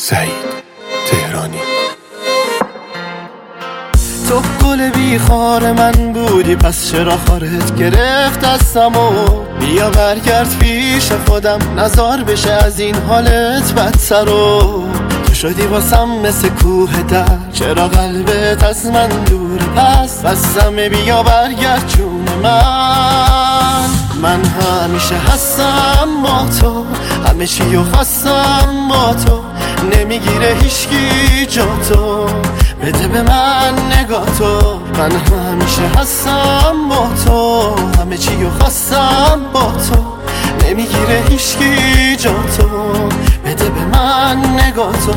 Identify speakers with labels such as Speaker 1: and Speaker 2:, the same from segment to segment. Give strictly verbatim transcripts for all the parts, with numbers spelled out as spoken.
Speaker 1: سعید تهرانی.
Speaker 2: تو گل بیخار من بودی، پس چرا خارت گرفت دستمو؟ بیا برگرد پیش خودم، نزار بشه از این حالت بدترو. تو شدی واسم مثل کوه در، چرا قلبت از من دوره؟ پس بسمه بیا برگرد جون من. من همیشه هستم با تو، همه چیو خواستم با تو، نمیگیره هیچکی جا تو، بده به من نگاه تو. من همیشه هستم با تو، همه چیو خواستم با تو، نمیگیره هیچکی جا تو، بده به من نگاه تو.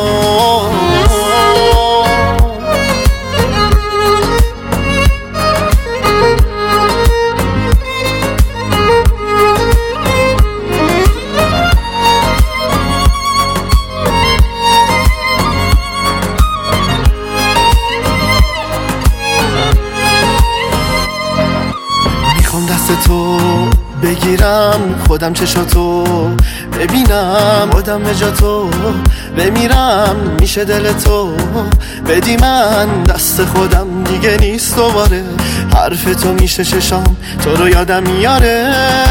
Speaker 2: دست تو بگیرم، خودم چشاتو ببینم، خودم به جا تو بمیرم، میشه دل تو بدی من دست خودم، دیگه نیست دوباره حرف تو میشه چشام تو رو یادم میاره.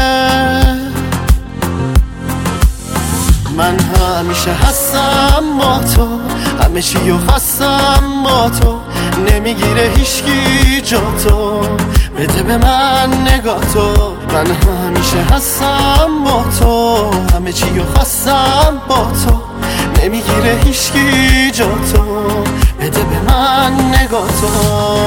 Speaker 2: من همیشه هستم با تو، همه چیو خواستم با تو، نمیگیره هیچکی جا تو، بده به من نگاه تو. من همیشه هستم با تو، همه چیو خواستم با تو، نمیگیره هیچکی جا تو، بده به من نگاه تو.